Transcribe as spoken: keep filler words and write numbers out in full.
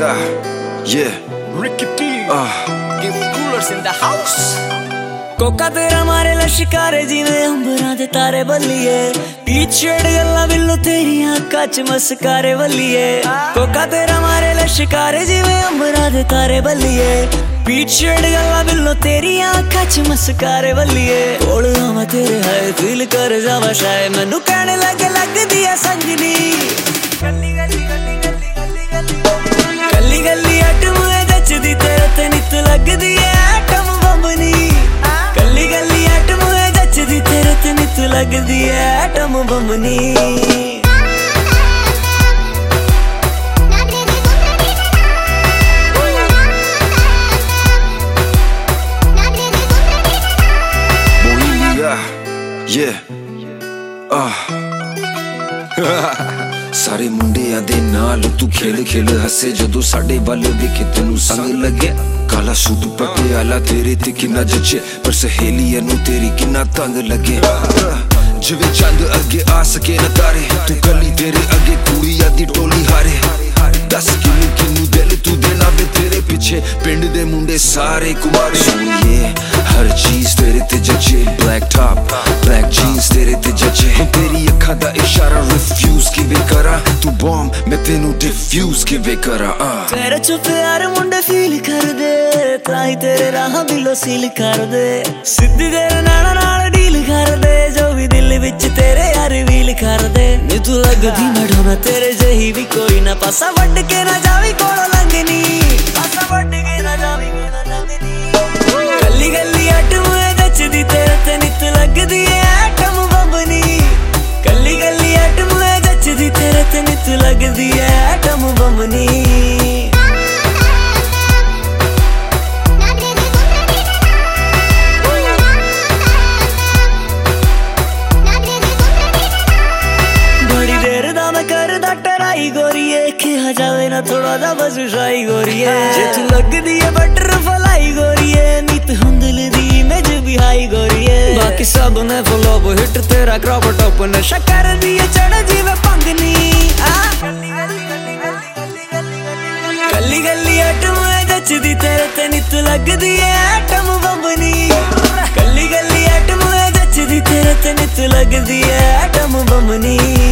Yeah, yeah. Ricky T. Ah. Give coolers in the house. कोका तेरा मारे लश्कारे जिवें अंबरां दे तारे बल्लिए पीछेड़ गल्लां बिल्लो तेरियां अक्खां च मस्कारे बल्लिए कोका तेरा मारे लश्कारे जिवें अंबरां दे तारे बल्लिए पीछेड़ गल्लां बिल्लो तेरियां अक्खां च मस्कारे बल्लिए कोल आवां तेरे हाय फील कर जावां शाय मैनू कहने लगे लगदी ऐ संगनी गल्ली गल्ली गल्ली गल्ली गल्ली गल्ली गल्ली गल्ली अटम जचदी तेरे ते नित लगदी ऐ एटम बंबनी गल्ली गल्ली एटम जचदी तेरे ते नित लगदी ऐ एटम बंबनी Yeah, ah. सारे मुंडिया दे नाल तू खेल खेल हसे जदों साडे वल वेखे तैनू संग लगे काला सूट पटियाला तेरे ते किन्ना जचे पर सहेलियां नू तेरी किन्ना तंग लगे जिवें चंद अगे आ सके न तारे तू कली तेरे अगे कुड़िया दी टोली हारे दस किन्नू किन्नू दिल तू देना वे तेरे पीछे पिंड दे मुंडे सारे कुमारे सुनिए हर चीज तेरे ते जचे ब्लैक टॉप ब्लैक जीन्स तेरे ते जचे तेरी अखां दा इशारा रिफ्यूज किवें करा तू बॉम्ब मैं तेनू डिफ्यूज किवें करा तेरे च प्यार मुंडे फील कर दे ताई तेरे राह बिलो सील कर दे सिद्धी तेरे नाना नाल डील कर दे जो भी दिल विच तेरे यार वील कर दे नी तू लगदी मढ़ोना तेरे जही भी कोई ना पासा वड्ड के ना जावी कोलो लंघनी पासा वड्ड के ना जावी कोलो लंघनी गल्ली गल्ली अटम जचदी तेरे ते नित लगदी ऐ एटम बंबनी गल्ली गल्ली अटम जचदी तेरे ते नित लगदी ऐ एटम बंबनी गोरिए खेहा जावे ना थोड़ा जा बस शाई गोरिए जे तू लगदी है बटरफ्लाई गोरिए नीत हुंदल दी इमेज भी हाई गोरिए बाकी सब ने फ्लॉप हिट तेरा क्रॉप टॉप नशा कर दिए चढ़ जीवे पंगनी गल्ली गल्ली अटम जचदी तेरे ते नित लगदी है एटम बंबनी गल्ली गल्ली अटम जचदी तेरे ते नित लगदी है एटम बंबनी।